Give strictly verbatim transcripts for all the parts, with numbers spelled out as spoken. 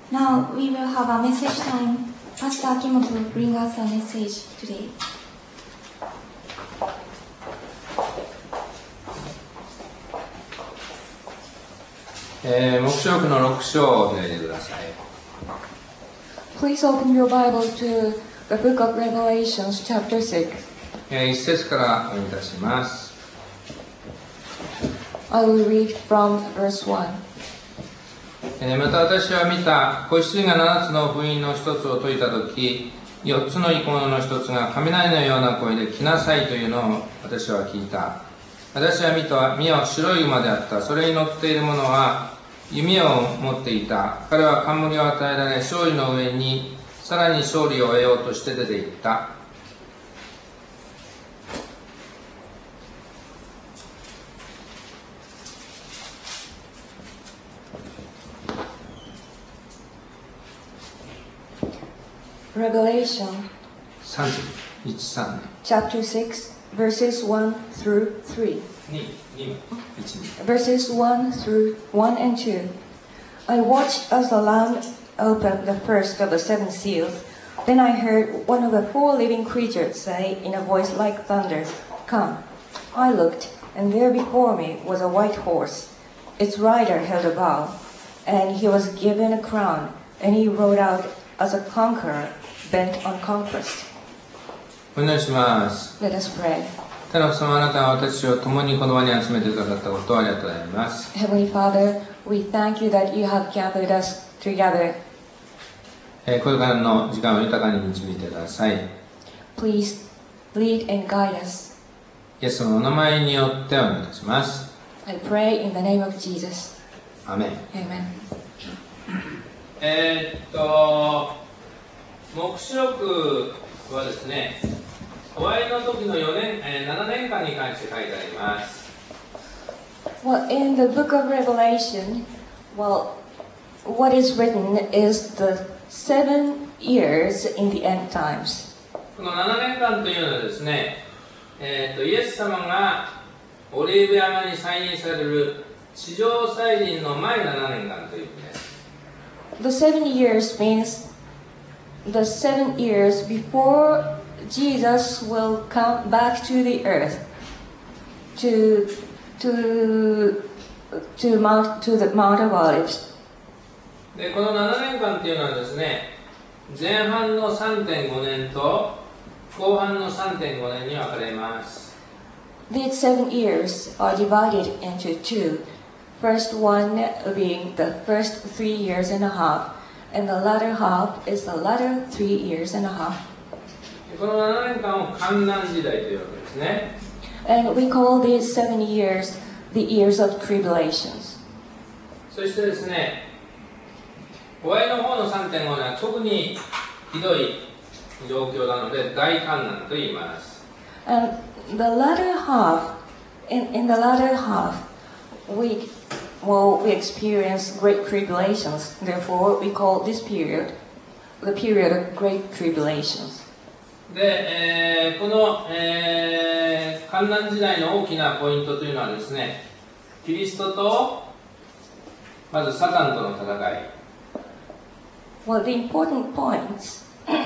Now we will have a message time. Pastor Akimoto will bring us a message today. えー、黙示録のろく章を開いてください。 Please open your Bible to the book of Revelations, chapter six. えー、一節からお読みいたします。 I will read from verse one. えー、また私は見た子羊が七つの封印の一つを解いたとき、四つの生き物の一つが雷のような声で来なさいというのを私は聞いた。私は見た、見よ白い馬であった。それに乗っている者は弓を持っていた。彼は冠を与えられ、勝利の上にさらに勝利を得ようとして出て行った。 Revelation, さん節、いち、さん、 chapter six, verses one through three. に、に、いち、に。 Verses one through one and two. I watched as the Lamb opened the first of the seven seals. Then I heard one of the four living creatures say in a voice like thunder, "Come." I looked, and there before me was a white horse. Its rider held a bow, and he was given a crown, and he rode out as a conqueror, bent on conquest. お祈りします。 Let us pray. 天の父様、あなたは私を共にこの場に集めてくださったことをありがとうございます。 Heavenly Father, we thank you that you have gathered us together. えーこれからの時間を豊かに導いてください。 Please lead and guide us. イエス様のお名前によってお願いいたします。 I pray in the name of Jesus. アメン。 Amen. えーっと、黙示録はですね、終わりの時のよねん、えー、ななねんかんに関して書いてあります。 Well, in the book of Revelation, well, what is written is the seven years in the end times. このななねんかんというのはですね、えーっとイエス様がオリーブ山に再臨される地上再臨の前ななねんかんという意味です。 The seven years means the seven years before Jesus will come back to the earth to to to Mount to the Mount of Olives. でこのななねんかんというのはですね、前半の さんてんごねんと後半の さんてんごねんに分かれます。 These seven years are divided into two. First one being the first three years and a half, and the latter half is the latter three years and a half. このななねんかんを観難時代というわけですね。 And we call these seven years the years of tribulations. そしてですね、終わりの方の さんてんごねんは特にひどい状況なので大観難と言います。 And the latter half, in, in the latter half, we well we experience great tribulations. Therefore, we call this period the period of great tribulations. で、えーこの、えー、観難時代の大きなポイントというのはですね、キリストとまずサタンとの戦い。 Well, the important points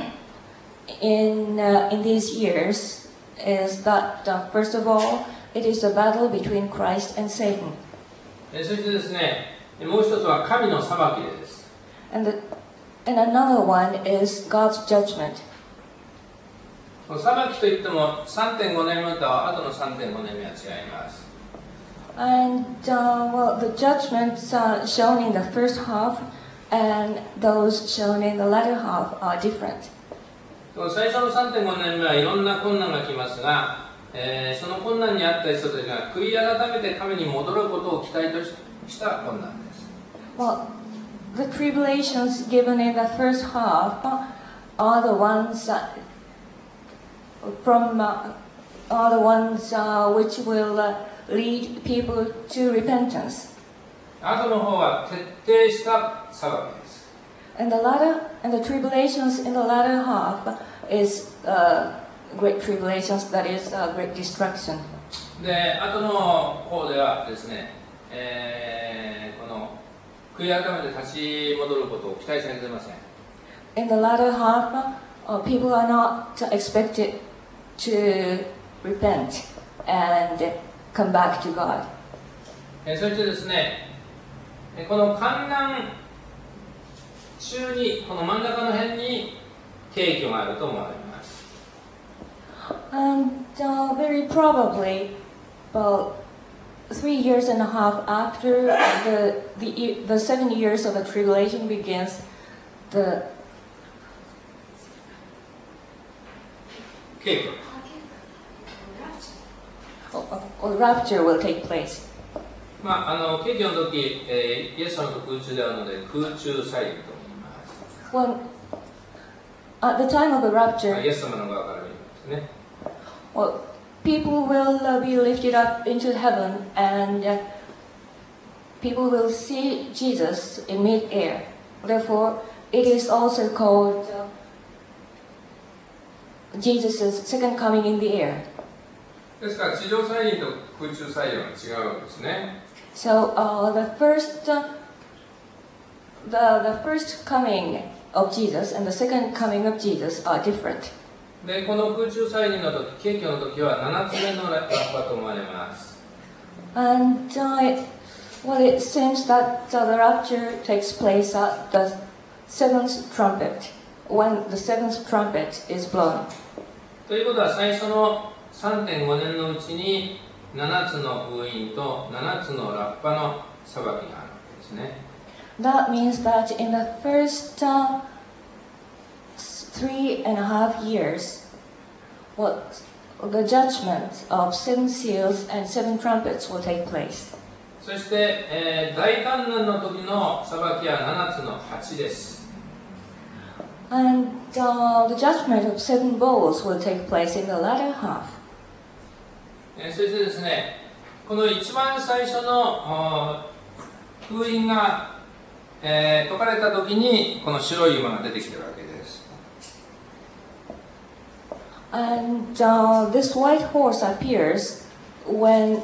in uh, in these years is that uh, first of all, it is a battle between Christ and Satan, えーそしてですね、もう一つは神の裁きです。 and the, and another one is God's judgment. この裁きといっても さんてんごねんめと後の さんてんごねんめは違います。 And uh, well, the judgments uh, shown in the first half and those shown in the latter half are different. この最初の さんてんごねんめはいろんな困難が来ますが、えーその困難にあった人たちが悔い改めて神に戻ることを期待とした困難です。 Well, the tribulations given in the first half are the ones uh, from uh, are the ones uh, which will uh, lead people to repentance. 後の方は徹底した裁きです。 And the latter and the tribulations in the latter half is uh, great tribulations, that is uh, great destruction. で、後の方ではですね、えーこの悔悔い改めて立ち戻ることを期待されていません。 In the latter half, uh, people are not expected to repent and come back to God. えーそしてですね、えーこの観覧中に、この真ん中の辺に景挙があると思われます。 And uh, very probably, about three years and a half after the, the, the seven years of the tribulation begins, the 景挙。 uh, uh, rapture will take place. まあ、あの景挙の時、えーイエス様と空中で会うので空中祭礼と言います。 When, at the time of the まあ rapture, イエス様の側から見るんですね。 well, people will uh, be lifted up into heaven and uh, people will see Jesus in mid-air. Therefore, it is also called uh, Jesus' second coming in the air. ですから地上祭礼と空中祭礼は違うんですね。 So uh, the first, uh, the the first coming of Jesus and the second coming of Jesus are different. で、この空中祭礼の時、景挙の時はななつめのラッパと思われます。 And uh, it, well, it seems that uh, the rapture takes place at the seventh trumpet, when the seventh trumpet is blown. ということは最初の さんてんごねんのうちにななつの封印とななつのラッパの裁きがあるわけですね。 That means that in the first uh, three and a half years, well, the judgment of seven seals and seven trumpets will take place. そして、えー大観覧の時の裁きはななつのはちです。 And uh, the judgment of seven bowls will take place in the latter half. えーそしてですね、この一番最初のあー封印が、えー解かれた時にこの白い馬が出てきてるわけです。 And uh, this white horse appears when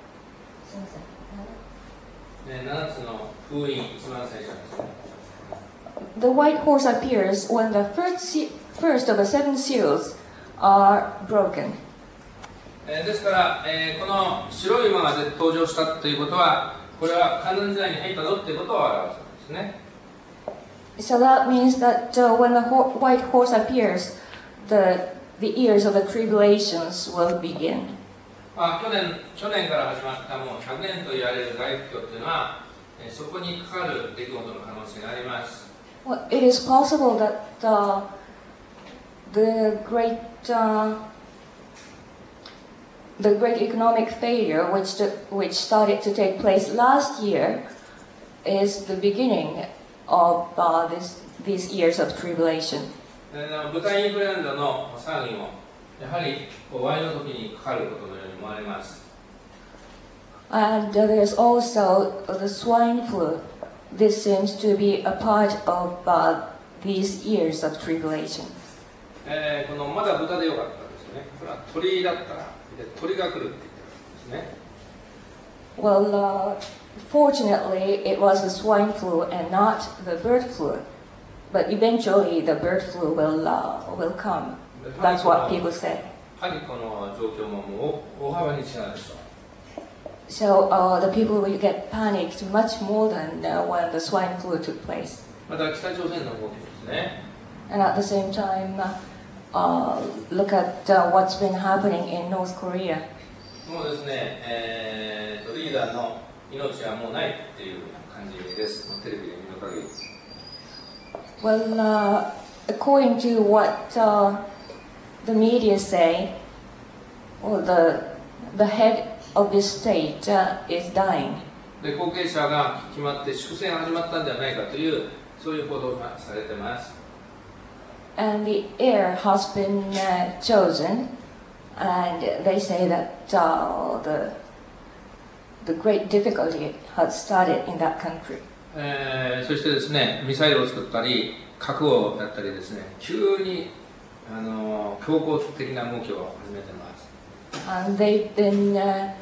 ね、ななつの封印、一番最初ですね。 the white horse appears when the first se- first of the seven seals are broken. えーですから、えーこの白い馬が登場したということは、これは観覧時代に入ったぞということを表すんですね。 So that means that uh, when the ho- white horse appears, the the years of the tribulations will begin. まあ、去年去年から始まったもうひゃくねんと言われる大不況というのは、えーそこにかかる出来事の可能性があります。 Well, it is possible that uh, the great uh, the great economic failure, which the, which started to take place last year, is the beginning of uh, this, these years of tribulation. であの豚インフルエンザの騒ぎもやはり終わりの時にかかることのように思われます。 And uh, there's also the swine flu. This seems to be a part of uh, these years of tribulation. えーこのまだ豚でよかったですね。これは鳥だったらで鳥が来るって言ってるんですね。 Well, uh, fortunately, it was the swine flu and not the bird flu. But eventually, the bird flu will uh, will come. That's what people say. やはりこの状況ももう大幅に違うでしょう。 So uh, the people will get panicked much more than uh, when the swine flu took place. また北朝鮮の動きですね。 And at the same time, uh, uh, look at uh, what's been happening in North Korea. もうですね、えーとリーダーの命はもうないっていう感じです。テレビで見る限り。 Well, uh, according to what uh, the media say, well, the the head of this state uh, is dying. で後継者が決まって粛清が始まったんではないかというそういう報道がされてます。 And the heir has been uh, chosen, and they say that uh, the the great difficulty has started in that country. えーそしてですね、ミサイルを作ったり、核をやったりですね、急にあの強硬的な動きを始めています。 And they've been uh,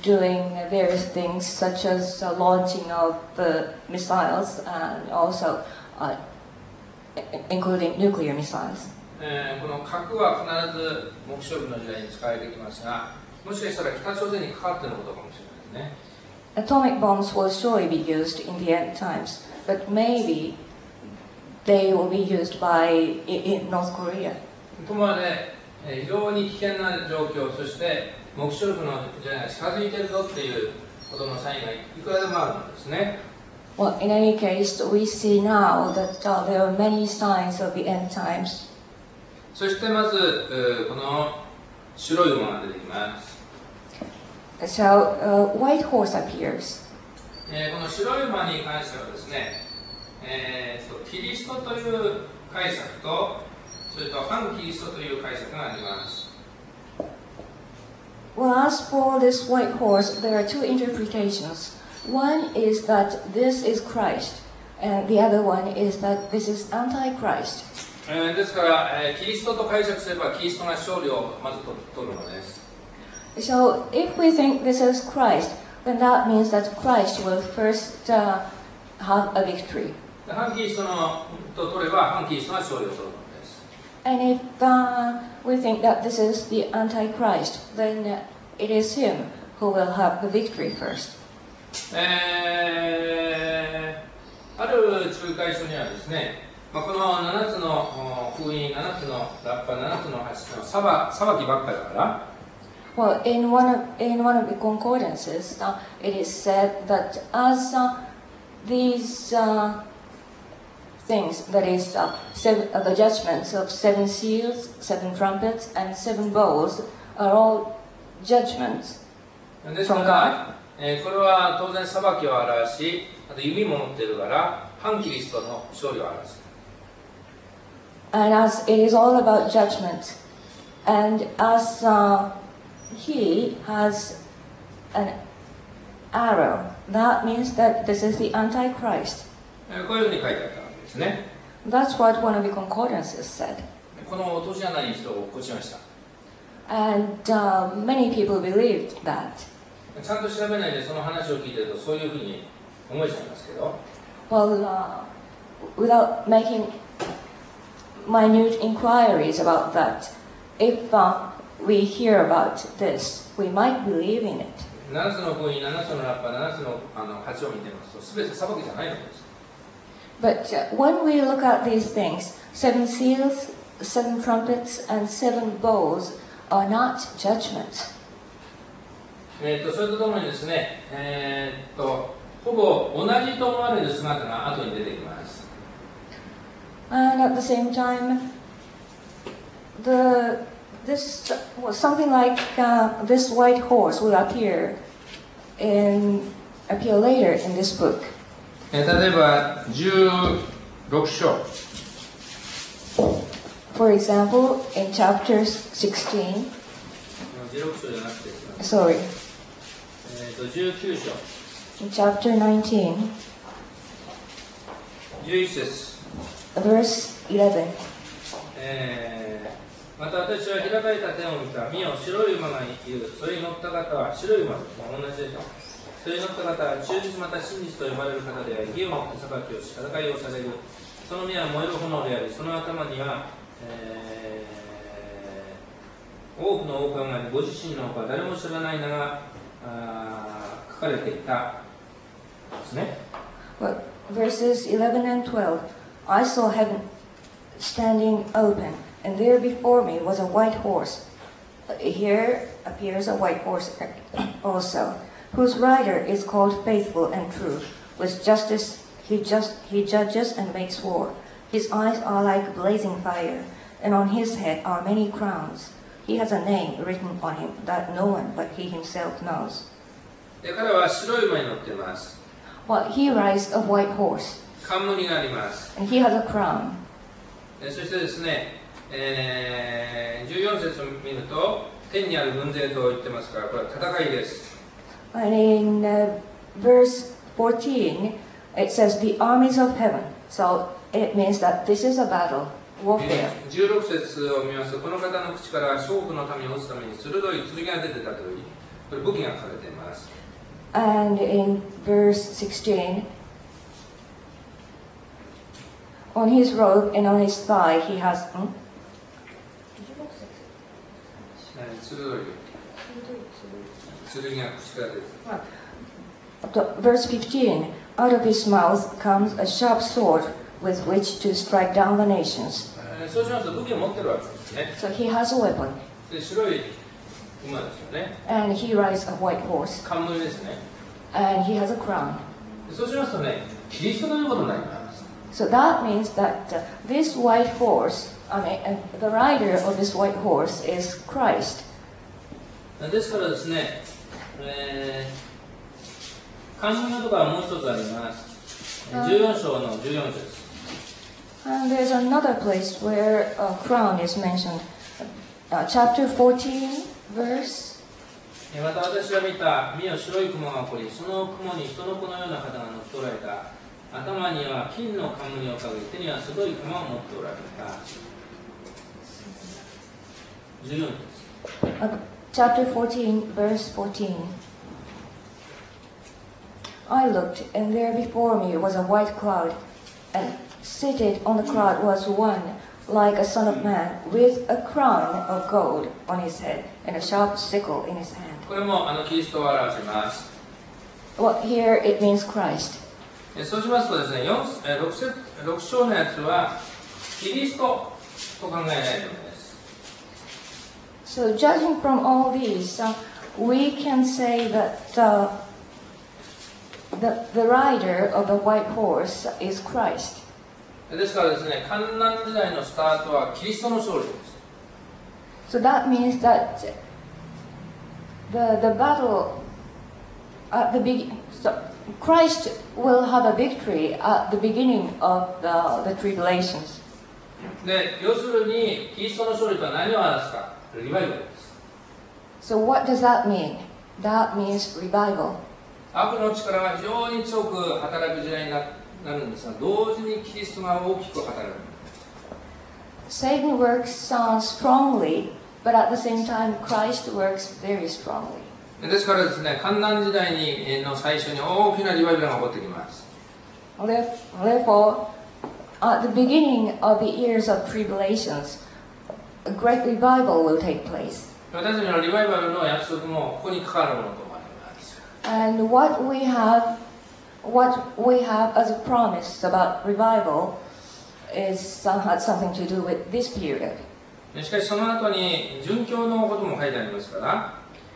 doing various things such as uh, launching of uh, missiles and also uh, including nuclear missiles. えー、この核は必ず黙示録の時代に使われてきますが、もしかしたら北朝鮮に関わってのことかもしれないですね。 Atomic bombs will surely be used in the end times, but maybe they will be used by in North Korea. ともあれ、えー、非常に危険な状況、そして黙示録の時代が近づいているぞっていうことのサインがいくらでもあるんですね。 Well, in any case, we see now that uh, there are many signs of the end times. そしてまず、えー、この白い馬が出てきます。 So, uh, white horse appears. えー、この白い馬に関してはですね、えー、とキリストという解釈と、それと反キリストという解釈があります。 Well, as for this white horse, there are two interpretations. One is that this is Christ, and the other one is that this is Antichrist. えー、ですから、えー、キリストと解釈すればキリストが勝利をまずと取るのです。 So, if we think this is Christ, then that means that Christ will first uh, have a victory. 反キリストのと取れば反キリストが勝利を取るのです。 And if uh, we think that this is the Antichrist, then uh, it is him who will have the victory first. えー、ある仲介書にはですね、まあ、このななつの封印、ななつのラッパ、ななつの橋の裁裁きばっかりだから。 Well, in one of, in one of the concordances, uh, it is said that as uh, these uh, things, that is, uh, seven, uh, the judgments of seven seals, seven trumpets, and seven bowls, are all judgments ですか from ら、 God. えー、これは当然裁きを表し、あと弓も持っているから、反キリストの勝利を表す。 And as it is all about judgment, and as uh, he has an arrow, that means that this is the Antichrist. えー、こういうふうに書いてあったわけですね。 That's what one of the concordances said. この落とし穴に人を起こしました。 And uh, many people believed that. ちゃんと調べないでその話を聞いてるとそういうふうに思えちゃいますけど。 Well, uh, without making minute inquiries about that, if uh, we hear about this, we might believe in it. ななつの封印、ななつのラッパ、ななつのあの鉢を見てますと、すべて裁きじゃないのです。 But uh, when we look at these things, seven seals, seven trumpets, and seven bowls are not judgments. えー、とそれとともにですね、えー、とほぼ同じと思われる姿が後に出てきます。 And at the same time, the this well, something like uh, this white horse will appear in appear later in this book. えー、例えばじゅうろく章。 For example, in chapter sixteen. じゅうろく章じゃなくて、 Sorry. えー、とじゅうきゅう章。 In chapter nineteen, じゅういち節。 verse eleven. えー、また私は開かれた天を見た。見よ、白い馬がいる。それに乗った方は白い馬です。同じでしょう。それに乗った方は忠実また真実と呼ばれる方であり、義をもって裁きをし、戦いをされる。その身は燃える炎であり、その頭には、えー、多くの王冠があり、ご自身の他誰も知らない名が書かれていたですね。 Well, verses eleven and twelve. I saw heaven standing open, and there before me was a white horse. Here appears a white horse also, whose rider is called Faithful and True. With justice he just he judges and makes war. His eyes are like blazing fire, and on his head are many crowns. He has a name written on him that no one but he himself knows. で彼は白い馬に乗っています。 Well, he rides a white horse, 冠があります。 and he has a crown. そしてですね、えー、じゅうよん節を見ると、天にある軍勢と言ってますから、これは戦いです。 And in uh, verse fourteen, it says the armies of heaven. So it means that this is a battle, warfare. じゅうろく節を見ますと、この方の口から勝負の民を打つために鋭い剣が出てたというこれ武器が書かれています。 And in verse sixteen, on his robe and on his thigh he has... Hmm? 鋭い剣が口から出る。 Verse fifteen, out of his mouth comes a sharp sword with which to strike down the nations. そうしますと武器を持ってるわけですね。 So he has a weapon. で白い馬ですよね。 And he rides a white horse. 冠ですね。 And he has a crown. そうしますとね、キリストということになります。 So that means that uh, this white horse, I mean, uh, the rider of this white horse is Christ. ですからですね、えー、冠のところはもう一つあります。じゅうよん章のじゅうよん節です。 And there's another place where a crown is mentioned. Uh, chapter fourteen, verse. また私が見た、見よ白い雲が起こり、その雲に人の子のような方が乗っておられた。頭には金の冠をかぶり、手には鋭い鎌を持っておられた。じゅうよんです。 Uh, chapter fourteen, verse fourteen. I looked, and there before me was a white cloud, and seated on the cloud was one like a son of man, with a crown of gold on his head and a sharp sickle in his hand. これもあのキリストを表します。 Well, here it means Christ. そうしますとですね、ろく, 節ろく章のやつはキリストと考えないといけないです。 So judging from all these, uh, we can say that uh, the, the rider of the white horse is Christ. ですからですね、患難時代のスタートはキリストの勝利です。 So that means that the, the battle at the beginning, so Christ will have a victory at the beginning of the, the tribulations. で、要するにキリストの勝利とは何を表すか、リバイバルです。 So what does that mean? That means revival. 悪の力が非常に強く働く時代にななるんですが、同時にキリストが大きく働く。 Satan works uh, strongly, but at the same time Christ works very strongly. ですからですね、患難時代にの最初に大きなリバイバルが起こってきます。 Therefore, at the beginning of the years of tribulations, a great revival will take place. 私たちのリバイバルの約束もここに関わるものと思われます。 And what we have, what we have as a promise about revival is uh, had something to do with this period. しかしその後に殉教のことも書いてありますから。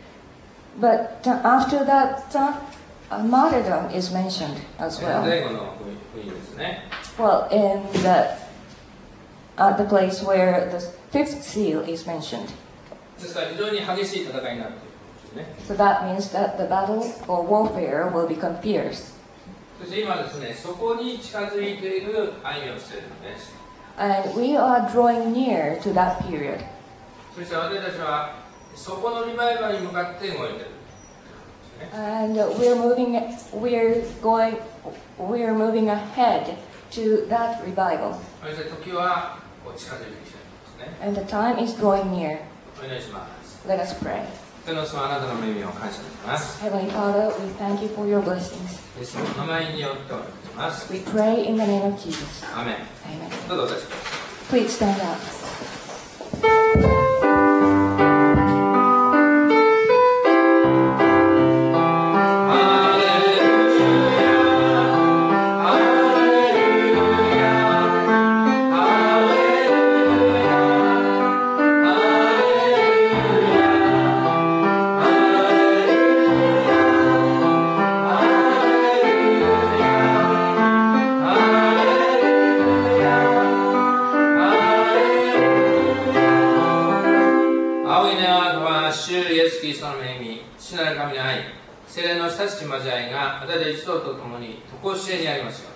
But uh, after that, uh, uh, martyrdom is mentioned as well. 最後の福音ですね。 Well, in the at the place where the fifth seal is mentioned. ですから非常に激しい戦いになるということですね。 So that means that the battle or warfare will become fierce. そして今ですね、そこに近づいている歩みをしているんです。 And we are drawing near to that period. そして私たちはそこのリバイバルに向かって動いている。 And we're moving, we're going, we're moving ahead to that revival. そして時はこう近づいてきているんですね。 And the time is drawing near. お願いします。 Let us pray. 天の様、あなたの恵みを感謝します。 Heavenly Father, we thank you for your blessings. イエスの名前によってお願いします。 We pray in the name of Jesus. アーメン。 Amen. どうぞお立ちください。 Please stand up.聖霊の親しき交わりが私たち一同と共に常しえにありますように。